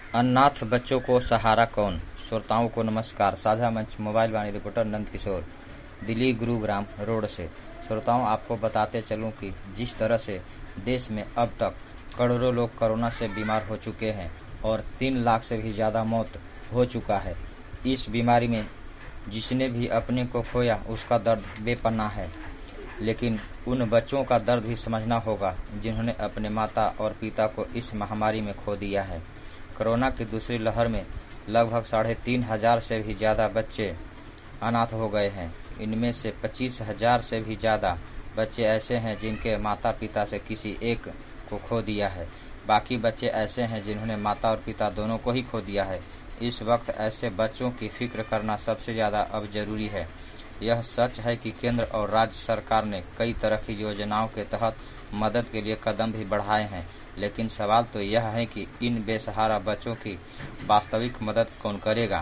अनाथ बच्चों को सहारा कौन। श्रोताओं को नमस्कार। साझा मंच mobile Vani reporter Nand Kishore, Delhi Gurugram road से। श्रोताओं, आपको बताते चलूं कि जिस तरह से देश में अब तक करोड़ों लोग कोरोना से बीमार हो चुके हैं और 3 लाख से भी ज़्यादा मौत हो चुका है। इस बीमारी में जिसने भी अपने को खोया उसका दर्द बेपनाह है, लेकिन उन बच्चों का दर्द भी समझना होगा जिन्होंने अपने माता और पिता को इस महामारी में खो दिया है। कोरोना की दूसरी लहर में लगभग 3,500 से भी ज़्यादा बच्चे अनाथ हो गए हैं। इनमें से 25,000 से भी ज़्यादा बच्चे ऐसे हैं जिनके माता पिता से किसी एक को खो दिया है। बाकी बच्चे ऐसे हैं जिन्होंने माता और पिता दोनों को ही खो दिया है। इस वक्त ऐसे बच्चों की फिक्र करना सबसे ज़्यादा अब जरूरी है। यह सच है कि केंद्र और राज्य सरकार ने कई तरह की योजनाओं के तहत मदद के लिए कदम भी बढ़ाए हैं, लेकिन सवाल तो यह है कि इन बेसहारा बच्चों की वास्तविक मदद कौन करेगा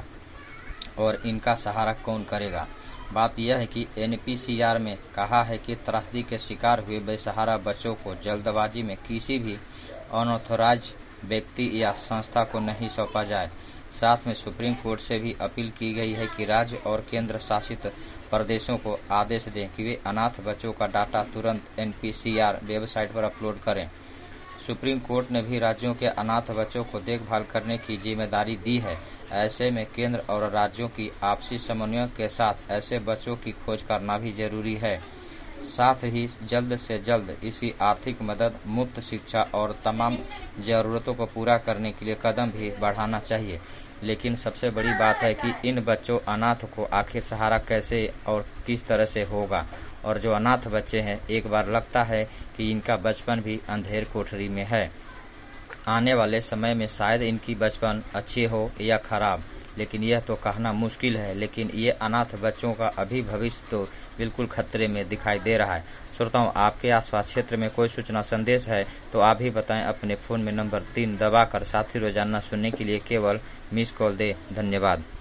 और इनका सहारा कौन करेगा। बात यह है कि एनपीसीआर में कहा है कि त्रासदी के शिकार हुए बेसहारा बच्चों को जल्दबाजी में किसी भी अनऑथराइज व्यक्ति या संस्था को नहीं सौंपा जाए। साथ में सुप्रीम कोर्ट से भी अपील की गई है कि राज्य और केंद्र शासित प्रदेशों को आदेश दें कि वे अनाथ बच्चों का डाटा तुरंत एनपीसीआर वेबसाइट पर अपलोड करें। सुप्रीम कोर्ट ने भी राज्यों के अनाथ बच्चों को देखभाल करने की जिम्मेदारी दी है। ऐसे में केंद्र और राज्यों की आपसी समन्वय के साथ ऐसे बच्चों की खोज करना भी जरूरी है। साथ ही जल्द से जल्द इसी आर्थिक मदद, मुफ्त शिक्षा और तमाम जरूरतों को पूरा करने के लिए कदम भी बढ़ाना चाहिए। लेकिन सबसे बड़ी बात है कि इन बच्चों अनाथ को आखिर सहारा कैसे और किस तरह से होगा। और जो अनाथ बच्चे हैं, एक बार लगता है कि इनका बचपन भी अंधेर कोठरी में है। आने वाले समय में शायद इनकी बचपन अच्छी हो या खराब, लेकिन यह तो कहना मुश्किल है। लेकिन ये अनाथ बच्चों का अभी भविष्य तो बिल्कुल खतरे में दिखाई दे रहा है। श्रोताओं, आपके आसपास क्षेत्र में कोई सूचना संदेश है तो आप भी बताएं। अपने फोन में नंबर 3 दबाकर साथ ही रोजाना सुनने के लिए केवल मिस कॉल दे। धन्यवाद।